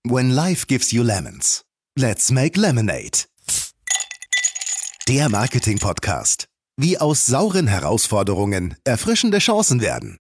When life gives you lemons, let's make lemonade. Der Marketing-Podcast. Wie aus sauren Herausforderungen erfrischende Chancen werden.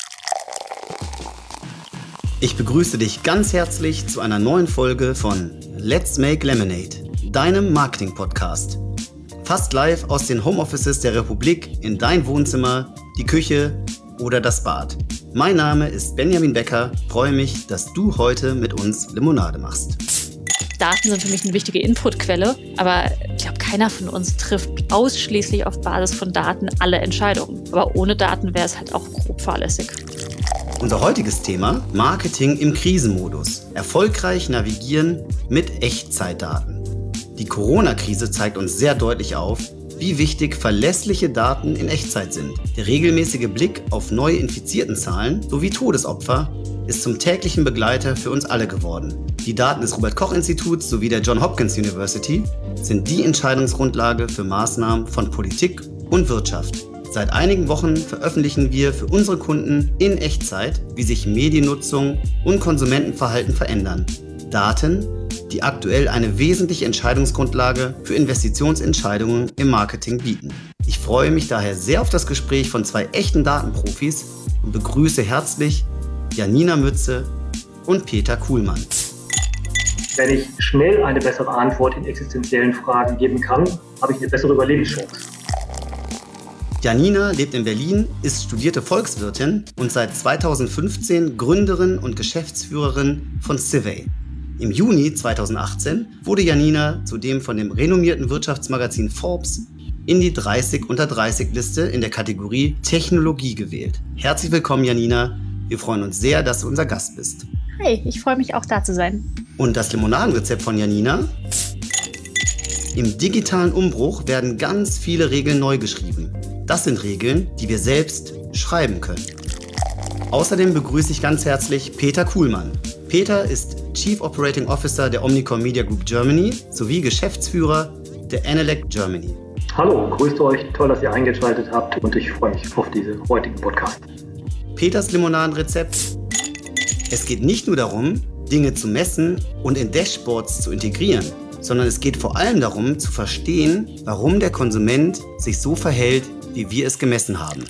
Ich begrüße dich ganz herzlich zu einer neuen Folge von Let's Make Lemonade, deinem Marketing-Podcast. Fast live aus den Homeoffices der Republik in dein Wohnzimmer, die Küche oder das Bad. Mein Name ist Benjamin Becker. Freue mich, dass du heute mit uns Limonade machst. Daten sind für mich eine wichtige Inputquelle, aber ich glaube, keiner von uns trifft ausschließlich auf Basis von Daten alle Entscheidungen. Aber ohne Daten wäre es halt auch grob fahrlässig. Unser heutiges Thema: Marketing im Krisenmodus. Erfolgreich navigieren mit Echtzeitdaten. Die Corona-Krise zeigt uns sehr deutlich auf, wie wichtig verlässliche Daten in Echtzeit sind. Der regelmäßige Blick auf neue Infiziertenzahlen sowie Todesopfer ist zum täglichen Begleiter für uns alle geworden. Die Daten des Robert-Koch-Instituts sowie der Johns Hopkins University sind die Entscheidungsgrundlage für Maßnahmen von Politik und Wirtschaft. Seit einigen Wochen veröffentlichen wir für unsere Kunden in Echtzeit, wie sich Mediennutzung und Konsumentenverhalten verändern. Daten, die aktuell eine wesentliche Entscheidungsgrundlage für Investitionsentscheidungen im Marketing bieten. Ich freue mich daher sehr auf das Gespräch von zwei echten Datenprofis und begrüße herzlich Janina Mütze und Peter Kuhlmann. Wenn ich schnell eine bessere Antwort in existenziellen Fragen geben kann, habe ich eine bessere Überlebenschance. Janina lebt in Berlin, ist studierte Volkswirtin und seit 2015 Gründerin und Geschäftsführerin von Civey. Im Juni 2018 wurde Janina zudem von dem renommierten Wirtschaftsmagazin Forbes in die 30 unter 30 Liste in der Kategorie Technologie gewählt. Herzlich willkommen, Janina. Wir freuen uns sehr, dass du unser Gast bist. Hey, ich freue mich auch da zu sein. Und das Limonadenrezept von Janina? Im digitalen Umbruch werden ganz viele Regeln neu geschrieben. Das sind Regeln, die wir selbst schreiben können. Außerdem begrüße ich ganz herzlich Peter Kuhlmann. Peter ist Chief Operating Officer der Omnicom Media Group Germany sowie Geschäftsführer der Enelec Germany. Hallo, grüßt euch. Toll, dass ihr eingeschaltet habt und ich freue mich auf diesen heutigen Podcast. Peters Limonadenrezept. Es geht nicht nur darum, Dinge zu messen und in Dashboards zu integrieren, sondern es geht vor allem darum, zu verstehen, warum der Konsument sich so verhält, wie wir es gemessen haben.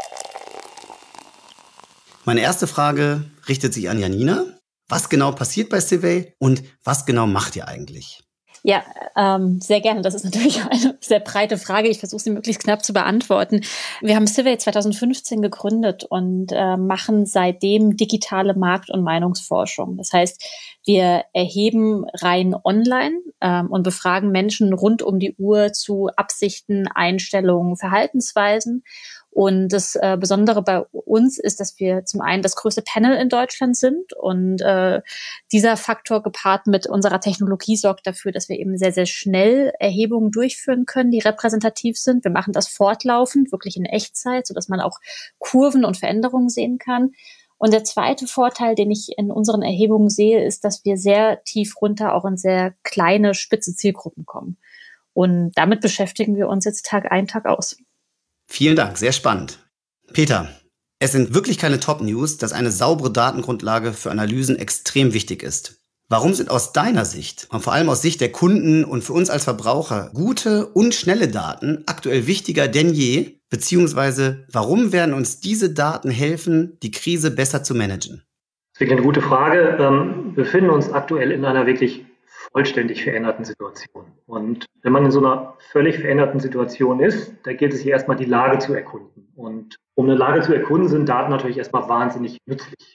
Meine erste Frage richtet sich an Janina. Was genau passiert bei Civey und was genau macht ihr eigentlich? Ja, sehr gerne. Das ist natürlich eine sehr breite Frage. Ich versuche sie möglichst knapp zu beantworten. Wir haben Civey 2015 gegründet und machen seitdem digitale Markt- und Meinungsforschung. Das heißt, wir erheben rein online und befragen Menschen rund um die Uhr zu Absichten, Einstellungen, Verhaltensweisen. Und das Besondere bei uns ist, dass wir zum einen das größte Panel in Deutschland sind und dieser Faktor gepaart mit unserer Technologie sorgt dafür, dass wir eben sehr, sehr schnell Erhebungen durchführen können, die repräsentativ sind. Wir machen das fortlaufend, wirklich in Echtzeit, sodass man auch Kurven und Veränderungen sehen kann. Und der zweite Vorteil, den ich in unseren Erhebungen sehe, ist, dass wir sehr tief runter auch in sehr kleine, spitze Zielgruppen kommen. Und damit beschäftigen wir uns jetzt Tag ein, Tag aus. Vielen Dank, sehr spannend. Peter, es sind wirklich keine Top-News, dass eine saubere Datengrundlage für Analysen extrem wichtig ist. Warum sind aus deiner Sicht und vor allem aus Sicht der Kunden und für uns als Verbraucher gute und schnelle Daten aktuell wichtiger denn je? Beziehungsweise warum werden uns diese Daten helfen, die Krise besser zu managen? Das ist wirklich eine gute Frage. Wir befinden uns aktuell in einer wirklich vollständig veränderten Situation. Und wenn man in so einer völlig veränderten Situation ist, da gilt es hier erstmal die Lage zu erkunden. Und um eine Lage zu erkunden, sind Daten natürlich erstmal wahnsinnig nützlich.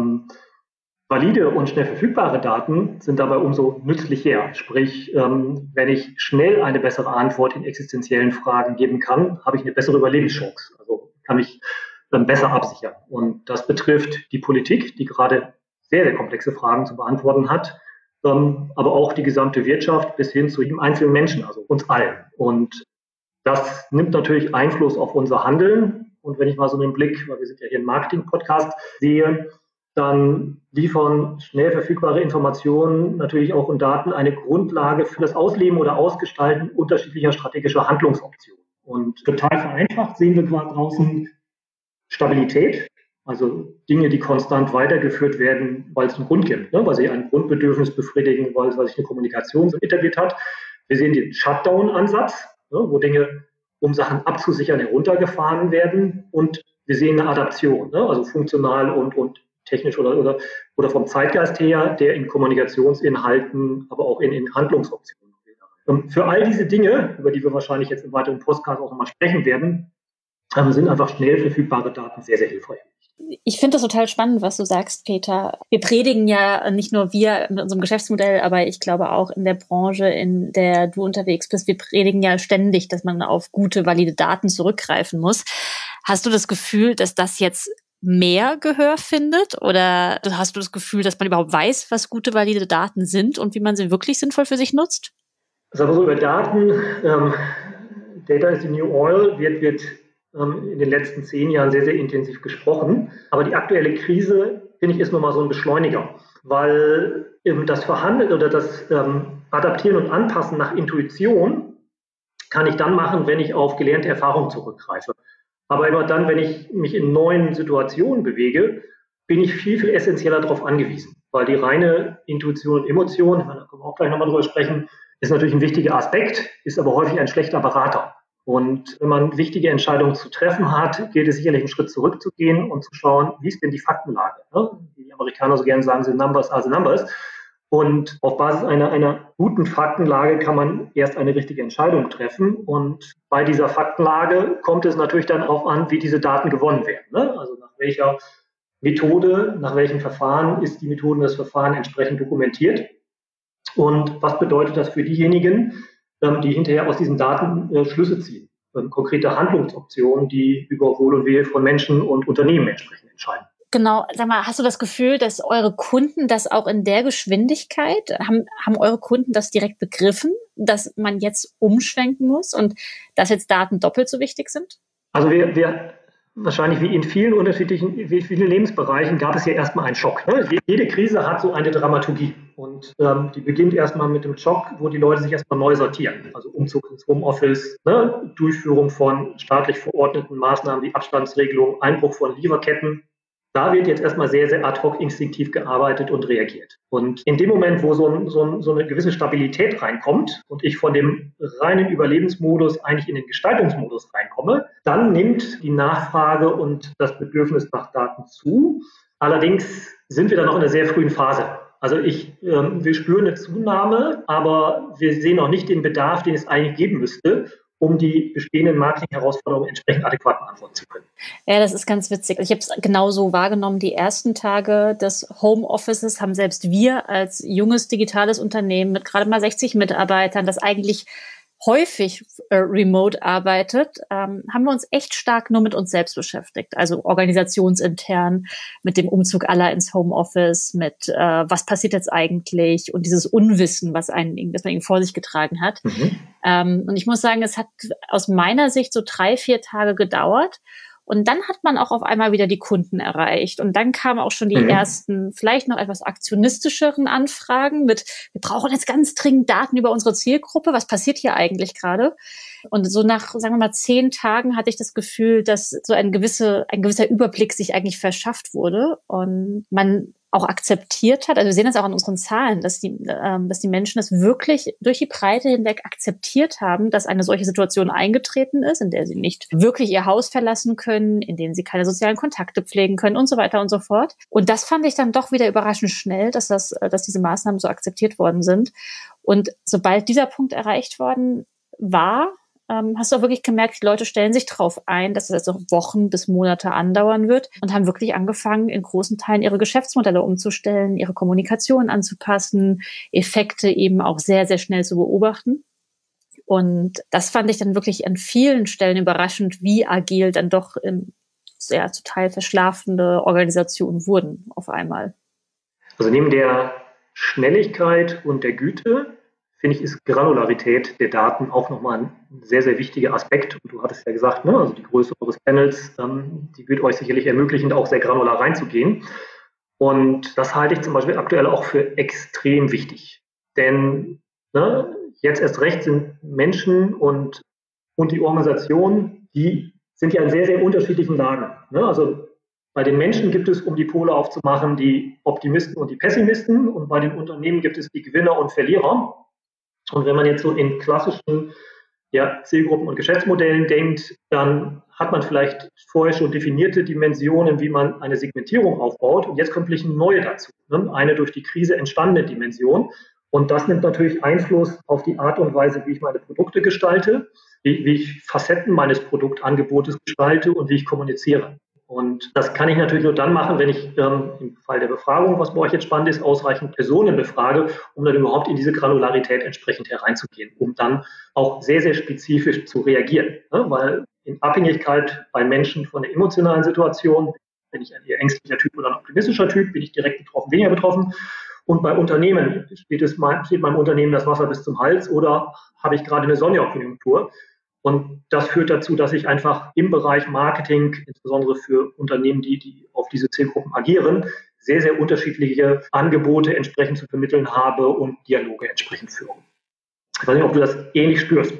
Valide und schnell verfügbare Daten sind dabei umso nützlicher. Sprich, wenn ich schnell eine bessere Antwort in existenziellen Fragen geben kann, habe ich eine bessere Überlebenschance. Also kann mich dann besser absichern. Und das betrifft die Politik, die gerade sehr, sehr komplexe Fragen zu beantworten hat, aber auch die gesamte Wirtschaft bis hin zu jedem einzelnen Menschen, also uns allen. Und das nimmt natürlich Einfluss auf unser Handeln. Und wenn ich mal so einen Blick, weil wir sind ja hier ein Marketing-Podcast, sehe, dann liefern schnell verfügbare Informationen natürlich auch und Daten eine Grundlage für das Ausleben oder Ausgestalten unterschiedlicher strategischer Handlungsoptionen. Und total vereinfacht sehen wir gerade draußen Stabilität. Also Dinge, die konstant weitergeführt werden, weil es einen Grund gibt, ne? Weil sie ein Grundbedürfnis befriedigen, weil sich eine Kommunikation so etabliert hat. Wir sehen den Shutdown-Ansatz, ne? Wo Dinge, um Sachen abzusichern, heruntergefahren werden. Und wir sehen eine Adaption, ne? Also funktional und technisch oder vom Zeitgeist her, der in Kommunikationsinhalten, aber auch in Handlungsoptionen wäre. Für all diese Dinge, über die wir wahrscheinlich jetzt im weiteren Podcast auch nochmal sprechen werden, sind einfach schnell verfügbare Daten sehr, sehr hilfreich. Ich finde das total spannend, was du sagst, Peter. Wir predigen ja nicht nur wir mit unserem Geschäftsmodell, aber ich glaube auch in der Branche, in der du unterwegs bist, wir predigen ja ständig, dass man auf gute, valide Daten zurückgreifen muss. Hast du das Gefühl, dass das jetzt mehr Gehör findet? Oder hast du das Gefühl, dass man überhaupt weiß, was gute, valide Daten sind und wie man sie wirklich sinnvoll für sich nutzt? Sagen wir so, über Daten, Data is the new oil, wird in den letzten 10 Jahren sehr, sehr intensiv gesprochen. Aber die aktuelle Krise, finde ich, ist nochmal so ein Beschleuniger, weil das Verhandeln oder das Adaptieren und Anpassen nach Intuition kann ich dann machen, wenn ich auf gelernte Erfahrung zurückgreife. Aber immer dann, wenn ich mich in neuen Situationen bewege, bin ich viel, viel essentieller darauf angewiesen, weil die reine Intuition und Emotion, da können wir auch gleich nochmal drüber sprechen, ist natürlich ein wichtiger Aspekt, ist aber häufig ein schlechter Berater. Und wenn man wichtige Entscheidungen zu treffen hat, gilt es sicherlich einen Schritt zurückzugehen und zu schauen, wie ist denn die Faktenlage? Ne? Die Amerikaner so gerne sagen, the numbers are the numbers. Und auf Basis einer guten Faktenlage kann man erst eine richtige Entscheidung treffen. Und bei dieser Faktenlage kommt es natürlich dann darauf an, wie diese Daten gewonnen werden. Ne? Also nach welcher Methode, nach welchem Verfahren ist die Methode und das Verfahren entsprechend dokumentiert. Und was bedeutet das für diejenigen, die hinterher aus diesen Daten Schlüsse ziehen? Konkrete Handlungsoptionen, die über Wohl und Wehe von Menschen und Unternehmen entsprechend entscheiden. Genau, sag mal, hast du das Gefühl, dass eure Kunden das auch in der Geschwindigkeit, haben eure Kunden das direkt begriffen, dass man jetzt umschwenken muss und dass jetzt Daten doppelt so wichtig sind? Also wir wahrscheinlich wie in vielen Lebensbereichen gab es ja erstmal einen Schock. Ne? Jede Krise hat so eine Dramaturgie und die beginnt erstmal mit dem Schock, wo die Leute sich erstmal neu sortieren. Also Umzug ins Homeoffice, ne? Durchführung von staatlich verordneten Maßnahmen wie Abstandsregelung, Einbruch von Lieferketten. Da wird jetzt erstmal sehr, sehr ad hoc instinktiv gearbeitet und reagiert. Und in dem Moment, wo so eine gewisse Stabilität reinkommt und ich von dem reinen Überlebensmodus eigentlich in den Gestaltungsmodus reinkomme, dann nimmt die Nachfrage und das Bedürfnis nach Daten zu. Allerdings sind wir da noch in einer sehr frühen Phase. Also wir spüren eine Zunahme, aber wir sehen noch nicht den Bedarf, den es eigentlich geben müsste, um die bestehenden Marketing-Herausforderungen entsprechend adäquat beantworten zu können. Ja, das ist ganz witzig. Ich habe es genauso wahrgenommen. Die ersten Tage des Homeoffices haben selbst wir als junges digitales Unternehmen mit gerade mal 60 Mitarbeitern, das eigentlich häufig remote arbeitet, haben wir uns echt stark nur mit uns selbst beschäftigt. Also organisationsintern, mit dem Umzug aller ins Homeoffice, mit was passiert jetzt eigentlich und dieses Unwissen, das man irgendwie vor sich getragen hat. Und ich muss sagen, es hat aus meiner Sicht so 3-4 Tage gedauert. Und dann hat man auch auf einmal wieder die Kunden erreicht. Und dann kamen auch schon die ersten, vielleicht noch etwas aktionistischeren Anfragen mit, wir brauchen jetzt ganz dringend Daten über unsere Zielgruppe. Was passiert hier eigentlich gerade? Und so nach, sagen wir mal, 10 Tagen hatte ich das Gefühl, dass so ein gewisser Überblick sich eigentlich verschafft wurde und man auch akzeptiert hat. Also wir sehen das auch an unseren Zahlen, dass die Menschen das wirklich durch die Breite hinweg akzeptiert haben, dass eine solche Situation eingetreten ist, in der sie nicht wirklich ihr Haus verlassen können, in denen sie keine sozialen Kontakte pflegen können und so weiter und so fort. Und das fand ich dann doch wieder überraschend schnell, dass diese Maßnahmen so akzeptiert worden sind. Und sobald dieser Punkt erreicht worden war, hast du auch wirklich gemerkt, die Leute stellen sich darauf ein, dass das jetzt noch Wochen bis Monate andauern wird und haben wirklich angefangen, in großen Teilen ihre Geschäftsmodelle umzustellen, ihre Kommunikation anzupassen, Effekte eben auch sehr, sehr schnell zu beobachten. Und das fand ich dann wirklich an vielen Stellen überraschend, wie agil dann doch sehr zum Teil verschlafene Organisationen wurden auf einmal. Also neben der Schnelligkeit und der Güte finde ich, ist Granularität der Daten auch nochmal ein sehr, sehr wichtiger Aspekt. Und du hattest ja gesagt, ne, also die Größe eures Panels, die wird euch sicherlich ermöglichen, auch sehr granular reinzugehen. Und das halte ich zum Beispiel aktuell auch für extrem wichtig. Denn jetzt erst recht sind Menschen und die Organisationen, die sind ja in sehr, sehr unterschiedlichen Lagen. Ne? Also Bei den Menschen gibt es, um die Pole aufzumachen, die Optimisten und die Pessimisten und bei den Unternehmen gibt es die Gewinner und Verlierer. Und wenn man jetzt so in klassischen Zielgruppen und Geschäftsmodellen denkt, dann hat man vielleicht vorher schon definierte Dimensionen, wie man eine Segmentierung aufbaut. Und jetzt kommt vielleicht eine neue dazu, ne? Eine durch die Krise entstandene Dimension. Und das nimmt natürlich Einfluss auf die Art und Weise, wie ich meine Produkte gestalte, wie ich Facetten meines Produktangebotes gestalte und wie ich kommuniziere. Und das kann ich natürlich nur dann machen, wenn ich im Fall der Befragung, was bei euch jetzt spannend ist, ausreichend Personen befrage, um dann überhaupt in diese Granularität entsprechend hereinzugehen, um dann auch sehr, sehr spezifisch zu reagieren. Ne? Weil in Abhängigkeit bei Menschen von der emotionalen Situation, bin ich ein eher ängstlicher Typ oder ein optimistischer Typ, bin ich direkt betroffen, weniger betroffen. Und bei Unternehmen steht meinem Unternehmen das Wasser bis zum Hals oder habe ich gerade eine Sonderkonjunktur? Und das führt dazu, dass ich einfach im Bereich Marketing, insbesondere für Unternehmen, die auf diese Zielgruppen agieren, sehr, sehr unterschiedliche Angebote entsprechend zu vermitteln habe und Dialoge entsprechend führe. Ich weiß nicht, ob du das ähnlich spürst.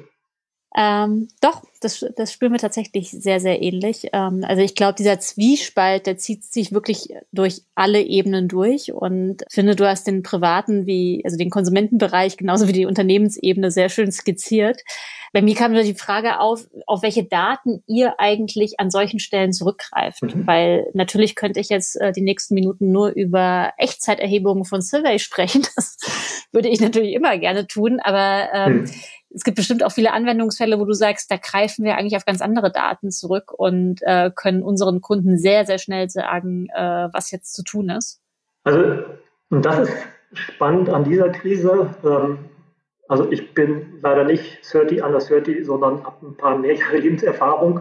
Doch, das spüren wir tatsächlich sehr, sehr ähnlich. Also ich glaube, dieser Zwiespalt, der zieht sich wirklich durch alle Ebenen durch und finde, du hast den privaten also den Konsumentenbereich genauso wie die Unternehmensebene sehr schön skizziert. Bei mir kam die Frage auf welche Daten ihr eigentlich an solchen Stellen zurückgreift. Weil natürlich könnte ich jetzt die nächsten Minuten nur über Echtzeiterhebungen von Survey sprechen. Das würde ich natürlich immer gerne tun, aber es gibt bestimmt auch viele Anwendungsfälle, wo du sagst, da greifen wir eigentlich auf ganz andere Daten zurück und können unseren Kunden sehr, sehr schnell sagen, was jetzt zu tun ist. Also, und das ist spannend an dieser Krise. Also ich bin leider nicht 30 under 30, sondern habe ein paar mehr Jahre Lebenserfahrung.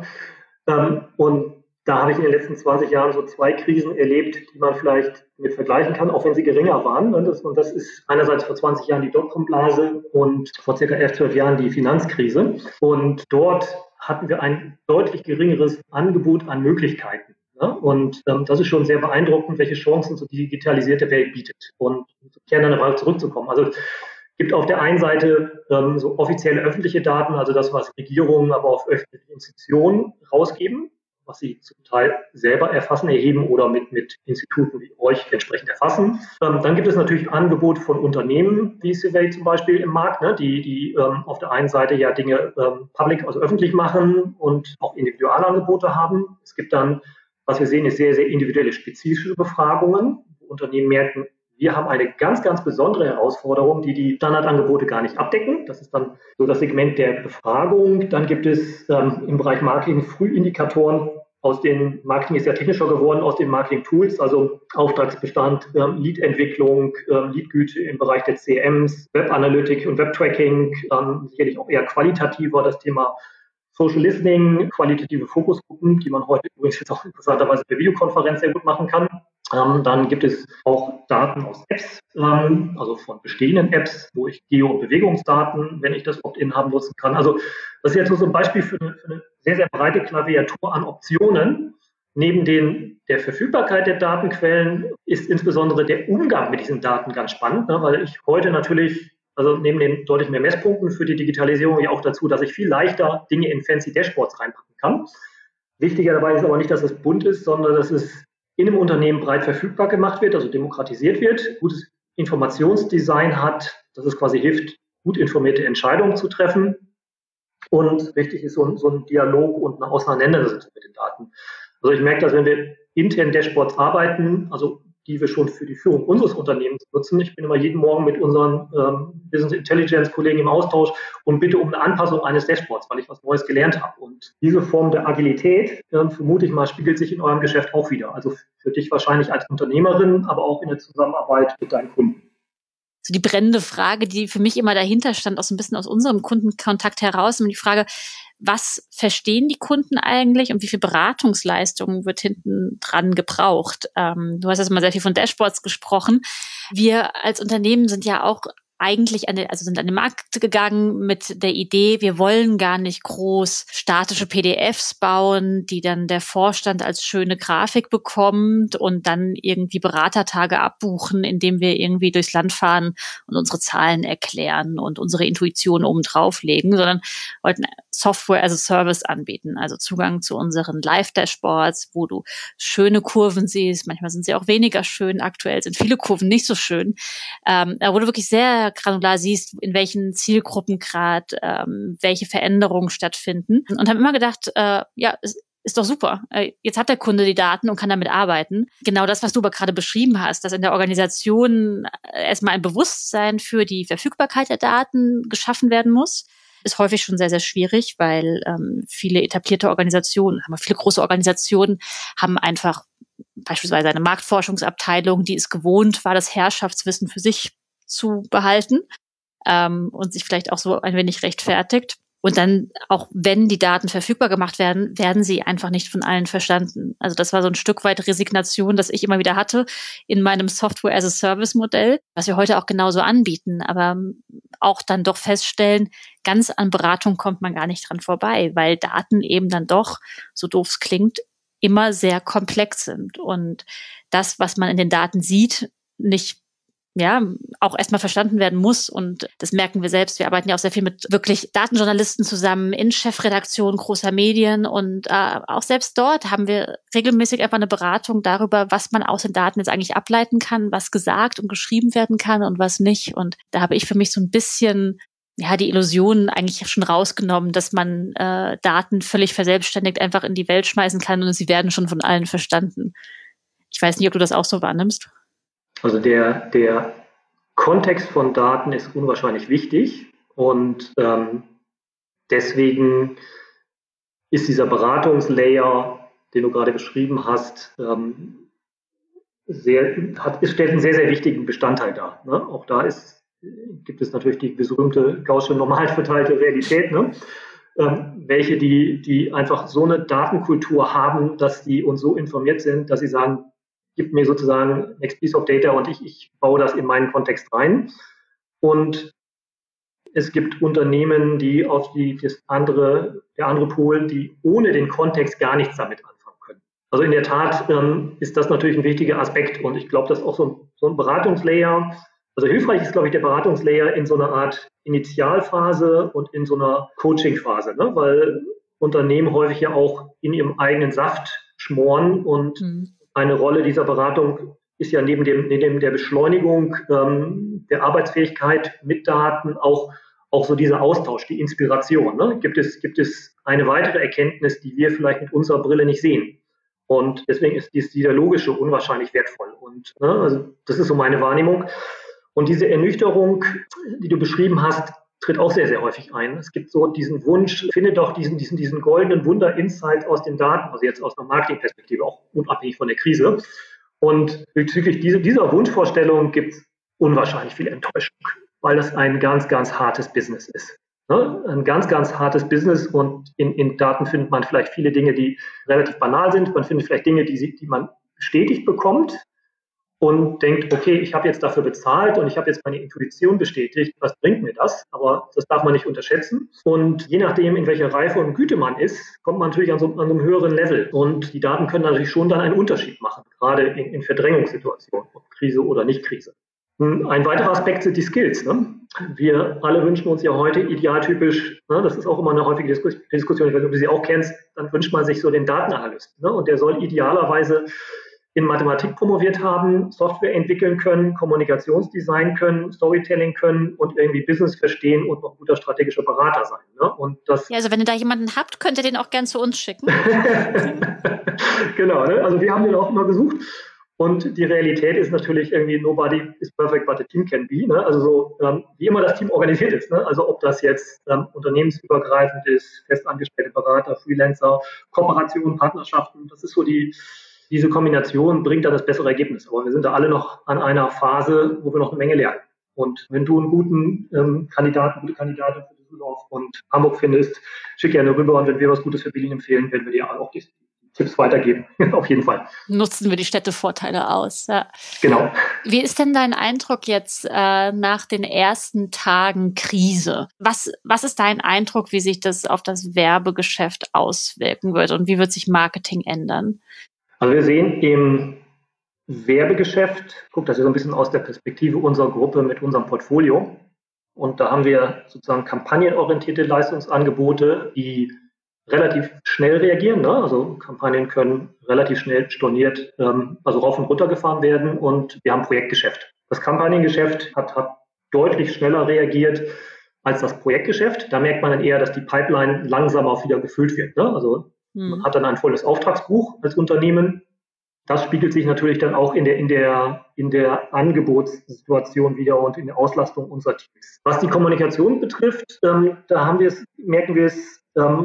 Und da habe ich in den letzten 20 Jahren so 2 Krisen erlebt, die man vielleicht mit vergleichen kann, auch wenn sie geringer waren. Und das ist einerseits vor 20 Jahren die Dotcom-Blase und vor circa 11, 12 Jahren die Finanzkrise. Und dort hatten wir ein deutlich geringeres Angebot an Möglichkeiten. Ja? Und das ist schon sehr beeindruckend, welche Chancen so die digitalisierte Welt bietet. Und gerne an der Frage zurückzukommen. Also gibt auf der einen Seite so offizielle öffentliche Daten, also das, was Regierungen, aber auch öffentliche Institutionen rausgeben, was sie zum Teil selber erfassen, erheben oder mit Instituten wie euch entsprechend erfassen. Dann gibt es natürlich Angebote von Unternehmen, wie Survey zum Beispiel im Markt, ne, die auf der einen Seite ja Dinge public, also öffentlich machen und auch Individualangebote haben. Es gibt dann, was wir sehen, ist sehr, sehr individuelle spezifische Befragungen, wo Unternehmen merken, wir haben eine ganz, ganz besondere Herausforderung, die Standardangebote gar nicht abdecken. Das ist dann so das Segment der Befragung. Dann gibt es im Bereich Marketing Frühindikatoren. Marketing ist ja technischer geworden, aus den Marketing-Tools, also Auftragsbestand, Lead-Entwicklung, Lead-Güte im Bereich der CMs, Web-Analytik und Web-Tracking, sicherlich auch eher qualitativer das Thema Social Listening, qualitative Fokusgruppen, die man heute übrigens jetzt auch interessanterweise per Videokonferenz sehr gut machen kann. Dann gibt es auch Daten aus Apps, also von bestehenden Apps, wo ich Geo- und Bewegungsdaten, wenn ich das Opt-in haben, nutzen kann. Also das ist jetzt so ein Beispiel für eine sehr, sehr breite Klaviatur an Optionen. Neben der Verfügbarkeit der Datenquellen ist insbesondere der Umgang mit diesen Daten ganz spannend, ne, weil ich heute natürlich, also neben den deutlich mehr Messpunkten für die Digitalisierung ja auch dazu, dass ich viel leichter Dinge in fancy Dashboards reinpacken kann. Wichtiger dabei ist aber nicht, dass es bunt ist, sondern dass es in einem Unternehmen breit verfügbar gemacht wird, also demokratisiert wird, gutes Informationsdesign hat, dass es quasi hilft, gut informierte Entscheidungen zu treffen. Und wichtig ist so ein Dialog und eine Auseinandersetzung mit den Daten. Also ich merke, dass wenn wir intern Dashboards arbeiten, also die wir schon für die Führung unseres Unternehmens nutzen. Ich bin immer jeden Morgen mit unseren Business Intelligence Kollegen im Austausch und bitte um eine Anpassung eines Dashboards, weil ich was Neues gelernt habe. Und diese Form der Agilität, vermute ich mal, spiegelt sich in eurem Geschäft auch wieder. Also für dich wahrscheinlich als Unternehmerin, aber auch in der Zusammenarbeit mit deinen Kunden. So die brennende Frage, die für mich immer dahinter stand, auch so ein bisschen aus unserem Kundenkontakt heraus, und die Frage, was verstehen die Kunden eigentlich und wie viel Beratungsleistung wird hinten dran gebraucht? Du hast jetzt mal sehr viel von Dashboards gesprochen. Wir als Unternehmen sind ja auch eigentlich sind an den Markt gegangen mit der Idee, wir wollen gar nicht groß statische PDFs bauen, die dann der Vorstand als schöne Grafik bekommt und dann irgendwie Beratertage abbuchen, indem wir irgendwie durchs Land fahren und unsere Zahlen erklären und unsere Intuition oben drauflegen, sondern wollten Software as a Service anbieten, also Zugang zu unseren Live-Dashboards, wo du schöne Kurven siehst. Manchmal sind sie auch weniger schön. Aktuell sind viele Kurven nicht so schön. Wo du wirklich sehr granular siehst, in welchen Zielgruppen gerade welche Veränderungen stattfinden. Und habe immer gedacht, ist doch super. Jetzt hat der Kunde die Daten und kann damit arbeiten. Genau das, was du aber gerade beschrieben hast, dass in der Organisation erstmal ein Bewusstsein für die Verfügbarkeit der Daten geschaffen werden muss, ist häufig schon sehr, sehr schwierig, weil viele etablierte Organisationen, viele große Organisationen haben einfach beispielsweise eine Marktforschungsabteilung, die es gewohnt war, das Herrschaftswissen für sich zu behalten und sich vielleicht auch so ein wenig rechtfertigt. Und dann, auch wenn die Daten verfügbar gemacht werden, werden sie einfach nicht von allen verstanden. Also das war so ein Stück weit Resignation, das ich immer wieder hatte in meinem Software-as-a-Service-Modell, was wir heute auch genauso anbieten. Aber auch dann doch feststellen, ganz an Beratung kommt man gar nicht dran vorbei, weil Daten eben dann doch, so doof es klingt, immer sehr komplex sind. Und das, was man in den Daten sieht, nicht auch erstmal verstanden werden muss. Und das merken wir selbst. Wir arbeiten ja auch sehr viel mit wirklich Datenjournalisten zusammen in Chefredaktionen großer Medien. Und auch selbst dort haben wir regelmäßig einfach eine Beratung darüber, was man aus den Daten jetzt eigentlich ableiten kann, was gesagt und geschrieben werden kann und was nicht. Und da habe ich für mich so ein bisschen die Illusion eigentlich schon rausgenommen, dass man Daten völlig verselbstständigt einfach in die Welt schmeißen kann und sie werden schon von allen verstanden. Ich weiß nicht, ob du das auch so wahrnimmst. Also der Kontext von Daten ist unwahrscheinlich wichtig und deswegen ist dieser Beratungslayer, den du gerade beschrieben hast, stellt einen sehr, sehr wichtigen Bestandteil dar. Ne? Auch da gibt es natürlich die berühmte gaußsche normal verteilte Realität, ne? Welche die einfach so eine Datenkultur haben, dass die uns so informiert sind, dass sie sagen, gib mir sozusagen next piece of data und ich baue das in meinen Kontext rein. Und es gibt Unternehmen, die auf der andere Pol, die ohne den Kontext gar nichts damit anfangen können. Also in der Tat ist das natürlich ein wichtiger Aspekt und ich glaube, dass auch so ein Beratungslayer, also hilfreich ist, glaube ich, der Beratungslayer in so einer Art Initialphase und in so einer Coachingphase, ne? Weil Unternehmen häufig ja auch in ihrem eigenen Saft schmoren und eine Rolle dieser Beratung ist ja neben der Beschleunigung der Arbeitsfähigkeit mit Daten auch so dieser Austausch, die Inspiration. Ne? Gibt es eine weitere Erkenntnis, die wir vielleicht mit unserer Brille nicht sehen? Und deswegen ist dieses Dialogische unwahrscheinlich wertvoll. Und also das ist so meine Wahrnehmung. Und diese Ernüchterung, die du beschrieben hast, tritt auch sehr, sehr häufig ein. Es gibt so diesen Wunsch, finde doch diesen goldenen Wunder-Insight aus den Daten, also jetzt aus einer Marketingperspektive, auch unabhängig von der Krise. Und bezüglich dieser Wunschvorstellung gibt es unwahrscheinlich viel Enttäuschung, weil das ein ganz, ganz hartes Business ist. Ne? Ein ganz, ganz hartes Business und in Daten findet man vielleicht viele Dinge, die relativ banal sind. Man findet vielleicht Dinge, die man bestätigt bekommt und denkt, okay, ich habe jetzt dafür bezahlt und ich habe jetzt meine Intuition bestätigt, was bringt mir das? Aber das darf man nicht unterschätzen. Und je nachdem, in welcher Reife und Güte man ist, kommt man natürlich an so einem höheren Level. Und die Daten können natürlich schon dann einen Unterschied machen, gerade in Verdrängungssituationen, ob Krise oder nicht Krise. Ein weiterer Aspekt sind die Skills. Ne? Wir alle wünschen uns ja heute idealtypisch, ne, das ist auch immer eine häufige Diskussion, wenn du sie auch kennst, dann wünscht man sich so den Datenanalysten. Ne? Und der soll idealerweise in Mathematik promoviert haben, Software entwickeln können, Kommunikationsdesign können, Storytelling können und irgendwie Business verstehen und noch guter strategischer Berater sein. Ne? Und das also wenn ihr da jemanden habt, könnt ihr den auch gern zu uns schicken. Genau, ne? Also wir haben den auch immer gesucht. Und die Realität ist natürlich irgendwie, nobody is perfect, but a team can be. Ne? Also so, wie immer das Team organisiert ist. Ne? Also ob das jetzt unternehmensübergreifend ist, festangestellte Berater, Freelancer, Kooperationen, Partnerschaften, das ist so diese Kombination bringt dann das bessere Ergebnis. Aber wir sind da alle noch an einer Phase, wo wir noch eine Menge lernen. Und wenn du einen gute Kandidatin für Düsseldorf und Hamburg findest, schick gerne rüber. Und wenn wir was Gutes für Berlin empfehlen, werden wir dir auch die Tipps weitergeben. Auf jeden Fall. Nutzen wir die Städtevorteile aus. Ja. Genau. Wie ist denn dein Eindruck jetzt nach den ersten Tagen Krise? Was ist dein Eindruck, wie sich das auf das Werbegeschäft auswirken wird und wie wird sich Marketing ändern? Also wir sehen im Werbegeschäft, das ist so ein bisschen aus der Perspektive unserer Gruppe mit unserem Portfolio, Und da haben wir sozusagen kampagnenorientierte Leistungsangebote, die relativ schnell reagieren. Ne? Also Kampagnen können relativ schnell storniert, also rauf und runter gefahren werden. Und wir haben Projektgeschäft. Das Kampagnengeschäft hat deutlich schneller reagiert als das Projektgeschäft. Da merkt man dann eher, dass die Pipeline langsamer auch wieder gefüllt wird. Ne? Also man hat dann ein volles Auftragsbuch als Unternehmen. Das spiegelt sich natürlich dann auch in der Angebotssituation wieder und in der Auslastung unserer Teams. Was die Kommunikation betrifft, da merken wir es,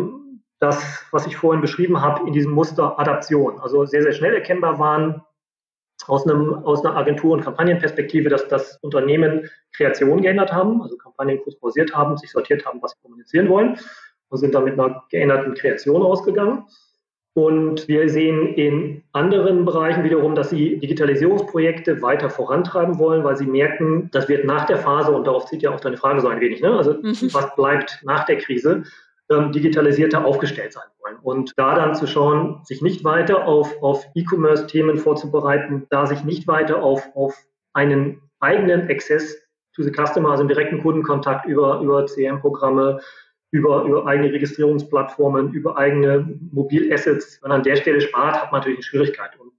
das, was ich vorhin beschrieben habe, in diesem Muster Adaption. Also sehr, sehr schnell erkennbar waren aus einer Agentur- und Kampagnenperspektive, dass das Unternehmen Kreation geändert haben, also Kampagnen kurz pausiert haben, sich sortiert haben, was sie kommunizieren wollen und sind dann mit einer geänderten Kreation ausgegangen. Und wir sehen in anderen Bereichen wiederum, dass sie Digitalisierungsprojekte weiter vorantreiben wollen, weil sie merken, das wird nach der Phase, und darauf zieht ja auch deine Frage so ein wenig, ne? Also was bleibt nach der Krise, digitalisierter aufgestellt sein wollen. Und da dann zu schauen, sich nicht weiter auf E-Commerce-Themen vorzubereiten, da sich nicht weiter auf einen eigenen Access to the Customer, also einen direkten Kundenkontakt über CRM-Programme, über eigene Registrierungsplattformen, über eigene Mobilassets. Wenn man an der Stelle spart, hat man natürlich eine Schwierigkeit. Und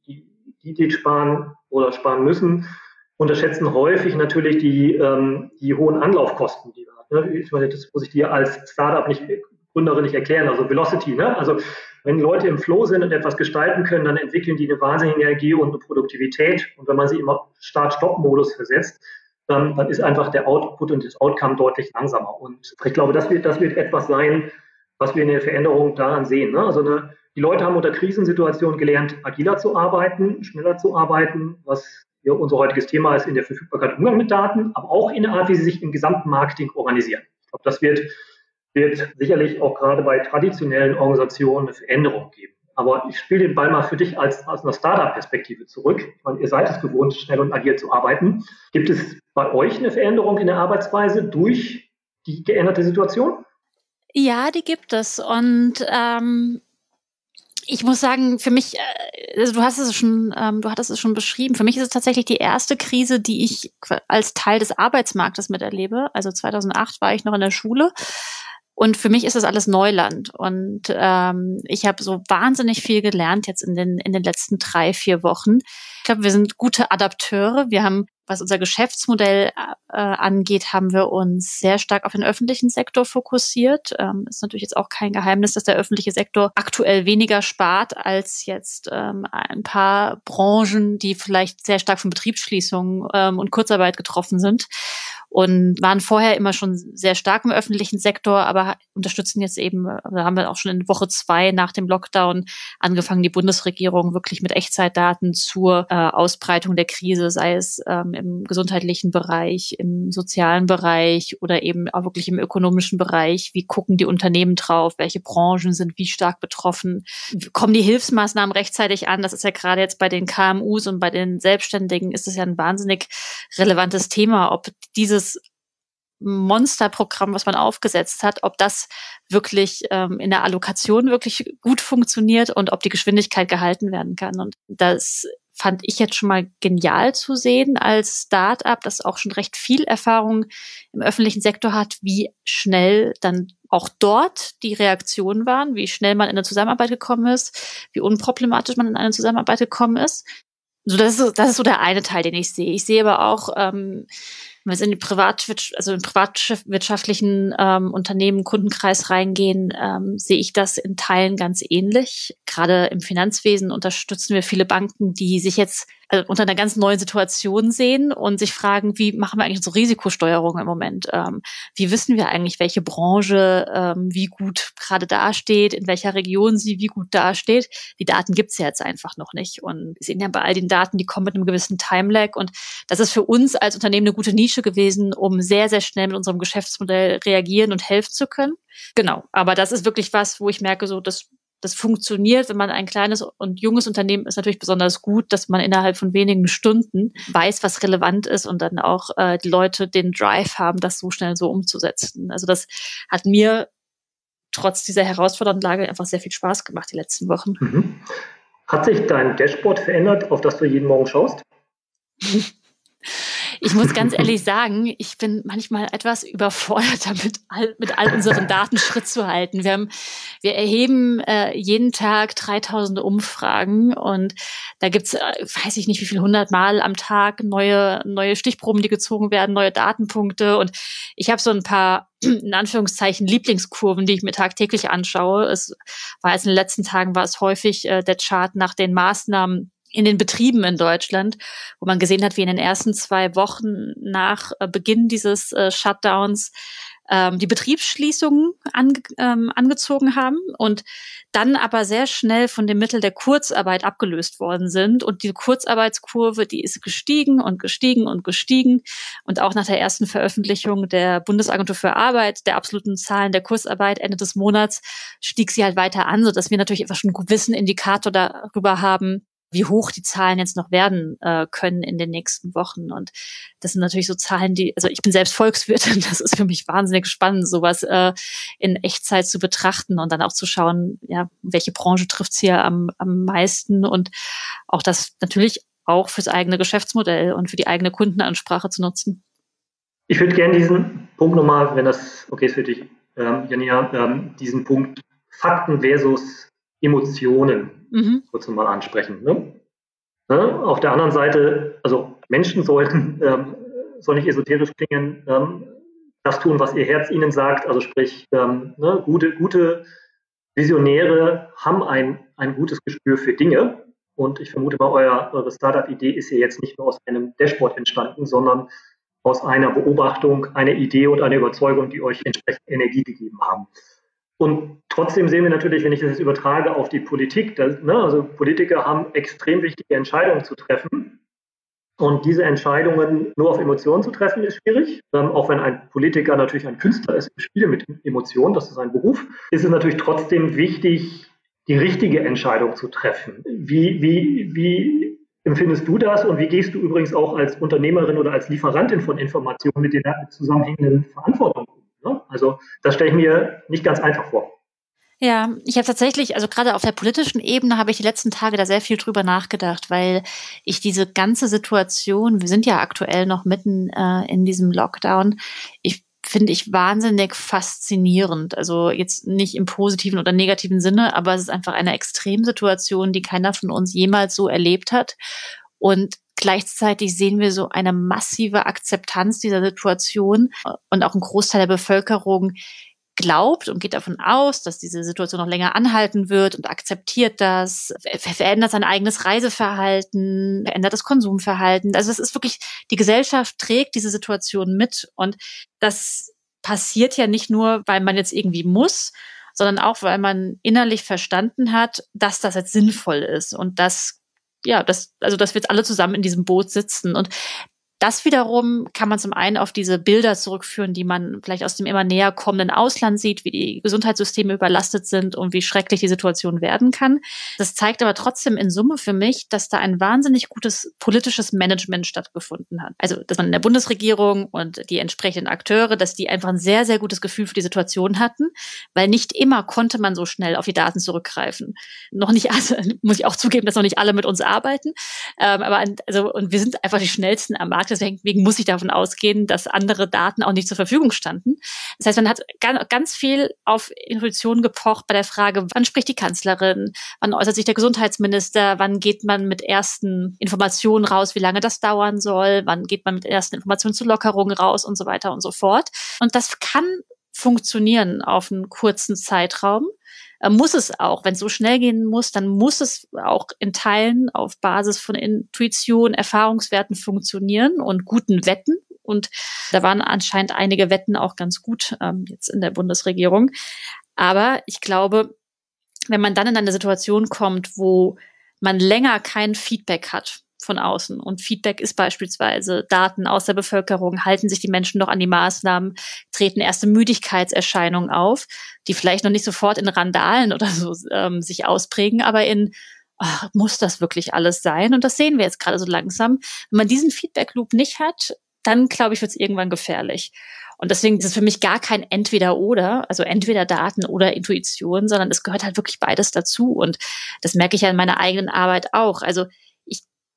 die sparen oder sparen müssen, unterschätzen häufig natürlich die hohen Anlaufkosten, die wir haben. Ich meine, das muss ich dir als Startup Gründerin nicht erklären. Also Velocity, ne? Also wenn Leute im Flow sind und etwas gestalten können, dann entwickeln die eine wahnsinnige Energie und eine Produktivität. Und wenn man sie immer Start-Stop-Modus versetzt, dann ist einfach der Output und das Outcome deutlich langsamer. Und ich glaube, das wird etwas sein, was wir in der Veränderung daran sehen. Ne? Also die Leute haben unter Krisensituationen gelernt, agiler zu arbeiten, schneller zu arbeiten, was ja unser heutiges Thema ist in der Verfügbarkeit und Umgang mit Daten, aber auch in der Art, wie sie sich im gesamten Marketing organisieren. Ich glaube, das wird sicherlich auch gerade bei traditionellen Organisationen eine Veränderung geben. Aber ich spiele den Ball mal für dich aus einer Startup-Perspektive zurück. Ich meine, ihr seid es gewohnt, schnell und agil zu arbeiten. Gibt es bei euch eine Veränderung in der Arbeitsweise durch die geänderte Situation? Ja, die gibt es. Und ich muss sagen, für mich, also du hattest es schon beschrieben, für mich ist es tatsächlich die erste Krise, die ich als Teil des Arbeitsmarktes miterlebe. Also 2008 war ich noch in der Schule. Und für mich ist das alles Neuland. Und ich habe so wahnsinnig viel gelernt jetzt in den letzten 3-4 Wochen. Ich glaube, wir sind gute Adapteure. Wir haben, was unser Geschäftsmodell angeht, haben wir uns sehr stark auf den öffentlichen Sektor fokussiert. Ist natürlich jetzt auch kein Geheimnis, dass der öffentliche Sektor aktuell weniger spart als jetzt ein paar Branchen, die vielleicht sehr stark von Betriebsschließungen und Kurzarbeit getroffen sind. Und waren vorher immer schon sehr stark im öffentlichen Sektor, aber unterstützen jetzt eben, also haben wir auch schon in Woche 2 nach dem Lockdown angefangen, die Bundesregierung wirklich mit Echtzeitdaten zur Ausbreitung der Krise, sei es im gesundheitlichen Bereich, im sozialen Bereich oder eben auch wirklich im ökonomischen Bereich. Wie gucken die Unternehmen drauf? Welche Branchen sind wie stark betroffen? Kommen die Hilfsmaßnahmen rechtzeitig an? Das ist ja gerade jetzt bei den KMUs und bei den Selbstständigen ist es ja ein wahnsinnig relevantes Thema, ob dieses Monsterprogramm, was man aufgesetzt hat, ob das wirklich in der Allokation wirklich gut funktioniert und ob die Geschwindigkeit gehalten werden kann. Und das fand ich jetzt schon mal genial zu sehen als Start-up, das auch schon recht viel Erfahrung im öffentlichen Sektor hat, wie schnell dann auch dort die Reaktionen waren, wie schnell man in eine Zusammenarbeit gekommen ist, wie unproblematisch man in eine Zusammenarbeit gekommen ist. So, das ist so der eine Teil, den ich sehe. Ich sehe aber auch, wenn wir in die privatwirtschaftlichen Unternehmen, Kundenkreis reingehen, sehe ich das in Teilen ganz ähnlich. Gerade im Finanzwesen unterstützen wir viele Banken, die sich jetzt unter einer ganz neuen Situation sehen und sich fragen, wie machen wir eigentlich unsere Risikosteuerung im Moment? Wie wissen wir eigentlich, welche Branche wie gut gerade dasteht, in welcher Region sie wie gut dasteht? Die Daten gibt's ja jetzt einfach noch nicht. Und wir sehen ja bei all den Daten, die kommen mit einem gewissen Timelag. Und das ist für uns als Unternehmen eine gute Nische gewesen, um sehr, sehr schnell mit unserem Geschäftsmodell reagieren und helfen zu können. Genau, aber das ist wirklich was, wo ich merke, so das funktioniert, wenn man ein kleines und junges Unternehmen ist, natürlich besonders gut, dass man innerhalb von wenigen Stunden weiß, was relevant ist und dann auch die Leute den Drive haben, das so schnell so umzusetzen. Also das hat mir trotz dieser herausfordernden Lage einfach sehr viel Spaß gemacht die letzten Wochen. Mhm. Hat sich dein Dashboard verändert, auf das du jeden Morgen schaust? Ich muss ganz ehrlich sagen, ich bin manchmal etwas überfordert damit, mit all unseren Daten Schritt zu halten. Wir erheben jeden Tag 3000 Umfragen und da gibt's, weiß ich nicht, wie viel 100 Mal am Tag neue Stichproben, die gezogen werden, neue Datenpunkte. Und ich habe so ein paar, in Anführungszeichen, Lieblingskurven, die ich mir tagtäglich anschaue. Es war jetzt in den letzten Tagen war es häufig der Chart nach den Maßnahmen in den Betrieben in Deutschland, wo man gesehen hat, wie in den ersten 2 Wochen nach Beginn dieses Shutdowns die Betriebsschließungen angezogen haben und dann aber sehr schnell von dem Mittel der Kurzarbeit abgelöst worden sind. Und die Kurzarbeitskurve, die ist gestiegen und gestiegen und gestiegen. Und auch nach der ersten Veröffentlichung der Bundesagentur für Arbeit, der absoluten Zahlen der Kurzarbeit Ende des Monats, stieg sie halt weiter an, sodass wir natürlich einfach schon einen gewissen Indikator darüber haben, wie hoch die Zahlen jetzt noch werden können in den nächsten Wochen. Und das sind natürlich so Zahlen, also ich bin selbst Volkswirtin, das ist für mich wahnsinnig spannend, sowas in Echtzeit zu betrachten und dann auch zu schauen, ja, welche Branche trifft's hier am meisten und auch das natürlich auch fürs eigene Geschäftsmodell und für die eigene Kundenansprache zu nutzen. Ich würde gerne diesen Punkt nochmal, wenn das okay ist für dich, Janina, diesen Punkt Fakten versus Emotionen kurz mal ansprechen. Ne? Auf der anderen Seite, also Menschen soll nicht esoterisch klingen, das tun, was ihr Herz ihnen sagt, also sprich, gute Visionäre haben ein gutes Gespür für Dinge und ich vermute mal, eure Startup-Idee ist ja jetzt nicht nur aus einem Dashboard entstanden, sondern aus einer Beobachtung, einer Idee und einer Überzeugung, die euch entsprechend Energie gegeben haben. Und trotzdem sehen wir natürlich, wenn ich das jetzt übertrage auf die Politik, also Politiker haben extrem wichtige Entscheidungen zu treffen. Und diese Entscheidungen nur auf Emotionen zu treffen, ist schwierig. Auch wenn ein Politiker natürlich ein Künstler ist, im Spiel mit Emotionen, das ist sein Beruf, ist es natürlich trotzdem wichtig, die richtige Entscheidung zu treffen. Wie empfindest du das und wie gehst du übrigens auch als Unternehmerin oder als Lieferantin von Informationen mit den zusammenhängenden Verantwortungen um? Also das stelle ich mir nicht ganz einfach vor. Ja, ich habe tatsächlich, also gerade auf der politischen Ebene habe ich die letzten Tage da sehr viel drüber nachgedacht, weil ich diese ganze Situation, wir sind ja aktuell noch mitten in diesem Lockdown, finde ich wahnsinnig faszinierend. Also jetzt nicht im positiven oder negativen Sinne, aber es ist einfach eine Extremsituation, die keiner von uns jemals so erlebt hat. Und gleichzeitig sehen wir so eine massive Akzeptanz dieser Situation und auch ein Großteil der Bevölkerung glaubt und geht davon aus, dass diese Situation noch länger anhalten wird und akzeptiert das, verändert sein eigenes Reiseverhalten, verändert das Konsumverhalten. Also es ist wirklich, die Gesellschaft trägt diese Situation mit und das passiert ja nicht nur, weil man jetzt irgendwie muss, sondern auch, weil man innerlich verstanden hat, dass das jetzt sinnvoll ist und dass wir jetzt alle zusammen in diesem Boot sitzen. Und das wiederum kann man zum einen auf diese Bilder zurückführen, die man vielleicht aus dem immer näher kommenden Ausland sieht, wie die Gesundheitssysteme überlastet sind und wie schrecklich die Situation werden kann. Das zeigt aber trotzdem in Summe für mich, dass da ein wahnsinnig gutes politisches Management stattgefunden hat. Also, dass man in der Bundesregierung und die entsprechenden Akteure, dass die einfach ein sehr, sehr gutes Gefühl für die Situation hatten, weil nicht immer konnte man so schnell auf die Daten zurückgreifen. Noch nicht alle, muss ich auch zugeben, dass noch nicht alle mit uns arbeiten. Und wir sind einfach die schnellsten am Markt. Deswegen muss ich davon ausgehen, dass andere Daten auch nicht zur Verfügung standen. Das heißt, man hat ganz viel auf Intuition gepocht bei der Frage, wann spricht die Kanzlerin, wann äußert sich der Gesundheitsminister, wann geht man mit ersten Informationen raus, wie lange das dauern soll, wann geht man mit ersten Informationen zu Lockerungen raus und so weiter und so fort. Und das kann funktionieren auf einen kurzen Zeitraum. Muss es auch, wenn es so schnell gehen muss, dann muss es auch in Teilen auf Basis von Intuition, Erfahrungswerten funktionieren und guten Wetten. Und da waren anscheinend einige Wetten auch ganz gut jetzt in der Bundesregierung. Aber ich glaube, wenn man dann in eine Situation kommt, wo man länger kein Feedback hat von außen. Und Feedback ist beispielsweise Daten aus der Bevölkerung, halten sich die Menschen noch an die Maßnahmen, treten erste Müdigkeitserscheinungen auf, die vielleicht noch nicht sofort in Randalen oder so sich ausprägen, aber muss das wirklich alles sein? Und das sehen wir jetzt gerade so langsam. Wenn man diesen Feedback-Loop nicht hat, dann, glaube ich, wird es irgendwann gefährlich. Und deswegen ist es für mich gar kein Entweder-Oder, also entweder Daten oder Intuition, sondern es gehört halt wirklich beides dazu. Und das merke ich ja in meiner eigenen Arbeit auch. Also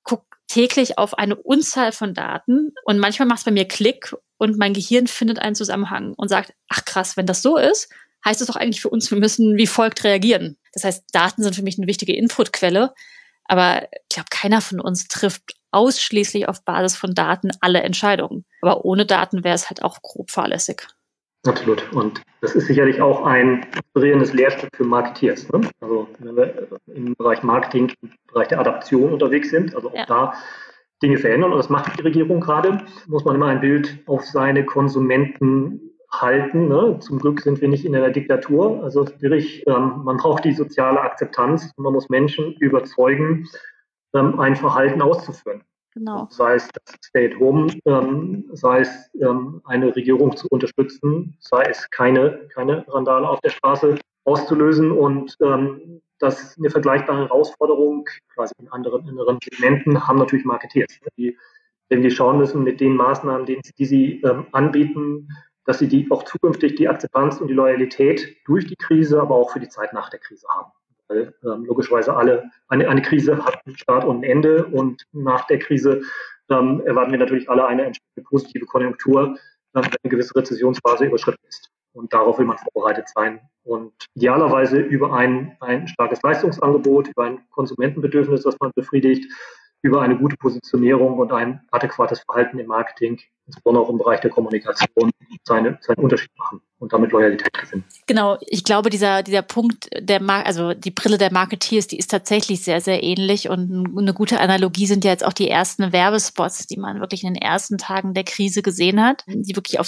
täglich auf eine Unzahl von Daten und manchmal macht es bei mir Klick und mein Gehirn findet einen Zusammenhang und sagt, ach krass, wenn das so ist, heißt es doch eigentlich für uns, wir müssen wie folgt reagieren. Das heißt, Daten sind für mich eine wichtige Inputquelle, aber ich glaube, keiner von uns trifft ausschließlich auf Basis von Daten alle Entscheidungen. Aber ohne Daten wäre es halt auch grob fahrlässig. Absolut. Und das ist sicherlich auch ein inspirierendes Lehrstück für Marketeers. Ne? Also wenn wir im Bereich Marketing, im Bereich der Adaption unterwegs sind, also auch da Dinge verändern, und das macht die Regierung gerade, muss man immer ein Bild auf seine Konsumenten halten. Ne? Zum Glück sind wir nicht in einer Diktatur. Also sprich, man braucht die soziale Akzeptanz und man muss Menschen überzeugen, ein Verhalten auszuführen. Genau. Sei es das Stay-at-Home, sei es eine Regierung zu unterstützen, sei es keine Randale auf der Straße auszulösen. Und das ist eine vergleichbare Herausforderung, quasi in anderen Segmenten, haben natürlich Marketeers, die schauen müssen mit den Maßnahmen, die sie anbieten, dass sie auch zukünftig die Akzeptanz und die Loyalität durch die Krise, aber auch für die Zeit nach der Krise haben. Weil logischerweise eine Krise hat einen Start und ein Ende, und nach der Krise erwarten wir natürlich alle eine entsprechende positive Konjunktur, wenn eine gewisse Rezessionsphase überschritten ist. Und darauf will man vorbereitet sein. Und idealerweise über ein starkes Leistungsangebot, über ein Konsumentenbedürfnis, das man befriedigt, über eine gute Positionierung und ein adäquates Verhalten im Marketing, insbesondere auch im Bereich der Kommunikation, seinen Unterschied machen und damit Loyalität gewinnen. Genau, ich glaube, dieser Punkt, also die Brille der Marketeers, die ist tatsächlich sehr, sehr ähnlich, und eine gute Analogie sind ja jetzt auch die ersten Werbespots, die man wirklich in den ersten Tagen der Krise gesehen hat, die wirklich auf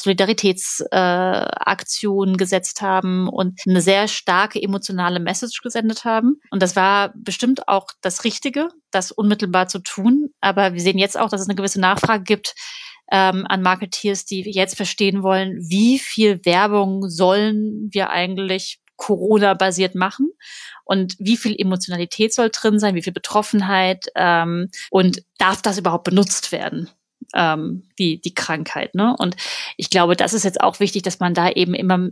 Solidaritätsaktionen gesetzt haben und eine sehr starke emotionale Message gesendet haben. Und das war bestimmt auch das Richtige, das unmittelbar zu tun. Aber wir sehen jetzt auch, dass es eine gewisse Nachfrage gibt an Marketeers, die jetzt verstehen wollen, wie viel Werbung sollen wir eigentlich Corona-basiert machen und wie viel Emotionalität soll drin sein, wie viel Betroffenheit und darf das überhaupt benutzt werden, die Krankheit, ne? Und ich glaube, das ist jetzt auch wichtig, dass man da eben immer,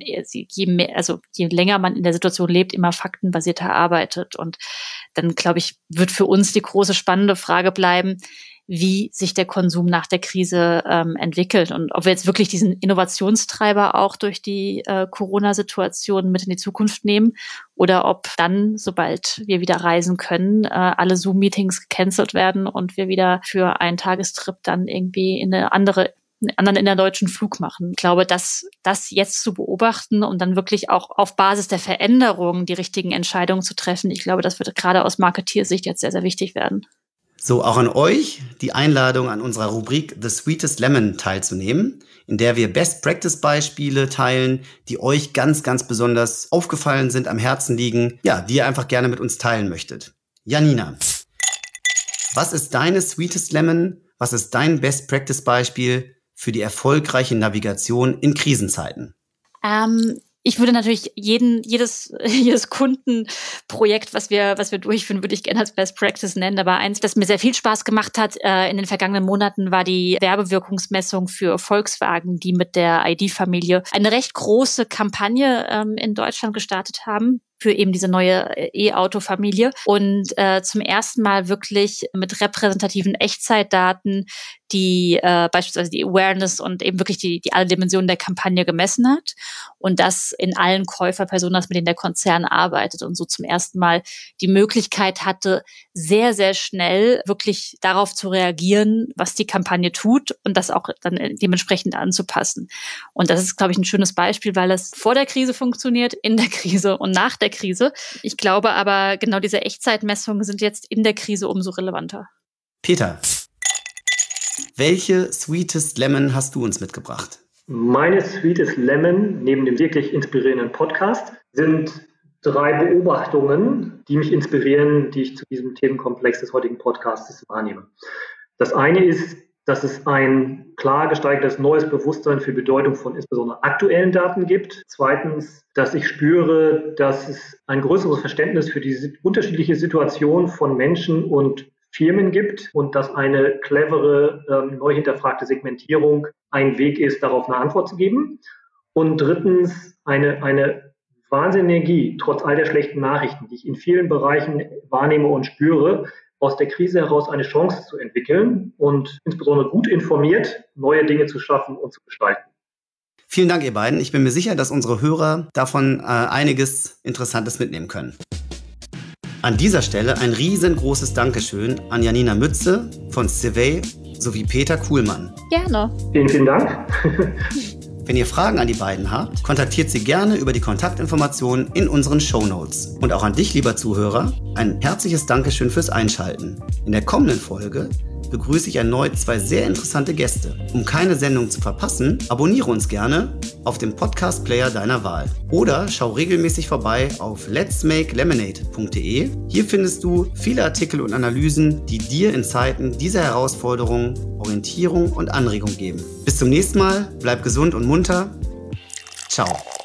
je länger man in der Situation lebt, immer faktenbasierter arbeitet. Und dann, glaube ich, wird für uns die große spannende Frage bleiben, wie sich der Konsum nach der Krise entwickelt und ob wir jetzt wirklich diesen Innovationstreiber auch durch die Corona-Situation mit in die Zukunft nehmen oder ob dann, sobald wir wieder reisen können, alle Zoom-Meetings gecancelt werden und wir wieder für einen Tagestrip dann irgendwie in einen anderen innerdeutschen Flug machen. Ich glaube, das jetzt zu beobachten und dann wirklich auch auf Basis der Veränderungen die richtigen Entscheidungen zu treffen, ich glaube, das wird gerade aus Marketeersicht jetzt sehr, sehr wichtig werden. So, auch an euch die Einladung, an unserer Rubrik The Sweetest Lemon teilzunehmen, in der wir Best-Practice-Beispiele teilen, die euch ganz, ganz besonders aufgefallen sind, am Herzen liegen, ja, die ihr einfach gerne mit uns teilen möchtet. Janina, was ist deine Sweetest Lemon? Was ist dein Best-Practice-Beispiel für die erfolgreiche Navigation in Krisenzeiten? Ich würde natürlich jedes Kundenprojekt, was wir durchführen, würde ich gerne als Best Practice nennen. Aber eins, das mir sehr viel Spaß gemacht hat in den vergangenen Monaten, war die Werbewirkungsmessung für Volkswagen, die mit der ID-Familie eine recht große Kampagne in Deutschland gestartet haben für eben diese neue E-Auto-Familie und zum ersten Mal wirklich mit repräsentativen Echtzeitdaten die beispielsweise die Awareness und eben wirklich die alle Dimensionen der Kampagne gemessen hat und das in allen Käuferpersonen, mit denen der Konzern arbeitet und so zum ersten Mal die Möglichkeit hatte, sehr, sehr schnell wirklich darauf zu reagieren, was die Kampagne tut und das auch dann dementsprechend anzupassen. Und das ist, glaube ich, ein schönes Beispiel, weil es vor der Krise funktioniert, in der Krise und nach der Krise. Ich glaube aber, genau diese Echtzeitmessungen sind jetzt in der Krise umso relevanter. Peter, welche Sweetest Lemon hast du uns mitgebracht? Meine Sweetest Lemon, neben dem wirklich inspirierenden Podcast, sind 3 Beobachtungen, die mich inspirieren, die ich zu diesem Themenkomplex des heutigen Podcasts wahrnehme. Das eine ist, dass es ein klar gesteigertes neues Bewusstsein für die Bedeutung von insbesondere aktuellen Daten gibt. Zweitens, dass ich spüre, dass es ein größeres Verständnis für die unterschiedliche Situation von Menschen und Firmen gibt und dass eine clevere, neu hinterfragte Segmentierung ein Weg ist, darauf eine Antwort zu geben. Und drittens, eine wahnsinnige Energie, trotz all der schlechten Nachrichten, die ich in vielen Bereichen wahrnehme und spüre, aus der Krise heraus eine Chance zu entwickeln und insbesondere gut informiert neue Dinge zu schaffen und zu gestalten. Vielen Dank, ihr beiden. Ich bin mir sicher, dass unsere Hörer davon einiges Interessantes mitnehmen können. An dieser Stelle ein riesengroßes Dankeschön an Janina Mütze von Civey sowie Peter Kuhlmann. Gerne. Vielen, vielen Dank. Wenn ihr Fragen an die beiden habt, kontaktiert sie gerne über die Kontaktinformationen in unseren Shownotes. Und auch an dich, lieber Zuhörer, ein herzliches Dankeschön fürs Einschalten. In der kommenden Folge begrüße ich erneut 2 sehr interessante Gäste. Um keine Sendung zu verpassen, abonniere uns gerne auf dem Podcast-Player deiner Wahl. Oder schau regelmäßig vorbei auf letsmakelemonade.de. Hier findest du viele Artikel und Analysen, die dir in Zeiten dieser Herausforderungen Orientierung und Anregung geben. Bis zum nächsten Mal, bleib gesund und munter. Ciao.